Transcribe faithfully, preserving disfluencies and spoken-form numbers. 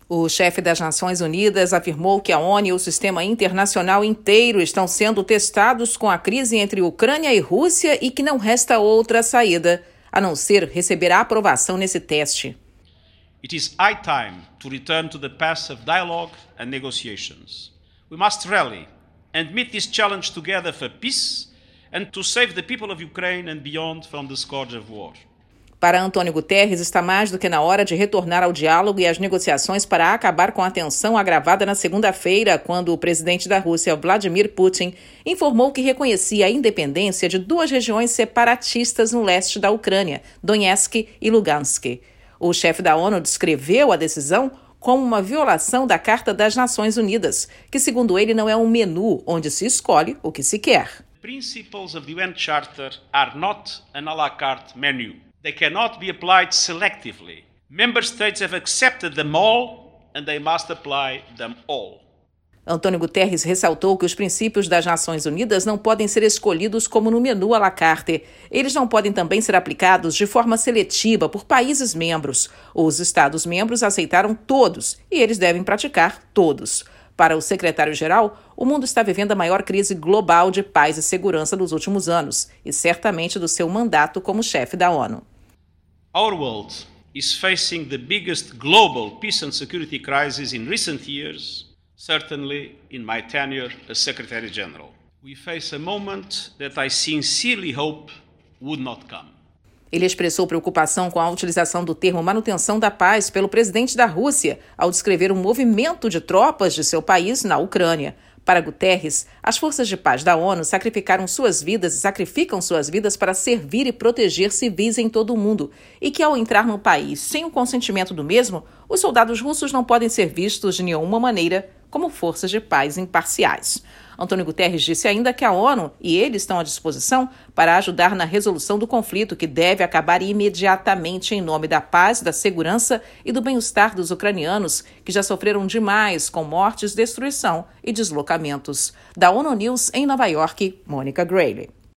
O chefe das Nações Unidas afirmou que a ONU e o sistema internacional inteiro estão sendo testados com a crise entre Ucrânia e Rússia e que não resta outra saída a não ser receber a aprovação nesse teste. It is high time to return to the path of dialogue and negotiations. We must rally and meet this challenge together for peace and to save the people of Ukraine and beyond from the scourge of war. Para Antônio Guterres, está mais do que na hora de retornar ao diálogo e às negociações para acabar com a tensão agravada na segunda-feira, quando o presidente da Rússia, Vladimir Putin, informou que reconhecia a independência de duas regiões separatistas no leste da Ucrânia, Donetsk e Lugansk. O chefe da ONU descreveu a decisão como uma violação da Carta das Nações Unidas, que, segundo ele, não é um menu onde se escolhe o que se quer. The principles of the U N Charter are not an à la carte menu. They cannot be applied selectively. Member states have accepted them all and they must apply them all. Antônio Guterres ressaltou que os princípios das Nações Unidas não podem ser escolhidos como no menu à la carte. Eles não podem também ser aplicados de forma seletiva por países membros. Os Estados-membros aceitaram todos e eles devem praticar todos. Para o secretário-geral, o mundo está vivendo a maior crise global de paz e segurança dos últimos anos e certamente do seu mandato como chefe da ONU. Our world is facing the biggest global peace and security crisis in recent years, certainly in my tenure as Secretary General. We face a moment that I sincerely hope would not come. Ele expressou preocupação com a utilização do termo manutenção da paz pelo presidente da Rússia ao descrever um movimento de tropas de seu país na Ucrânia. Para Guterres, as forças de paz da ONU sacrificaram suas vidas e sacrificam suas vidas para servir e proteger civis em todo o mundo, e que ao entrar no país sem o consentimento do mesmo, os soldados russos não podem ser vistos de nenhuma maneira como forças de paz imparciais. Antônio Guterres disse ainda que a ONU e ele estão à disposição para ajudar na resolução do conflito, que deve acabar imediatamente em nome da paz, da segurança e do bem-estar dos ucranianos, que já sofreram demais com mortes, destruição e deslocamentos. Da ONU News em Nova York, Mônica Grayle.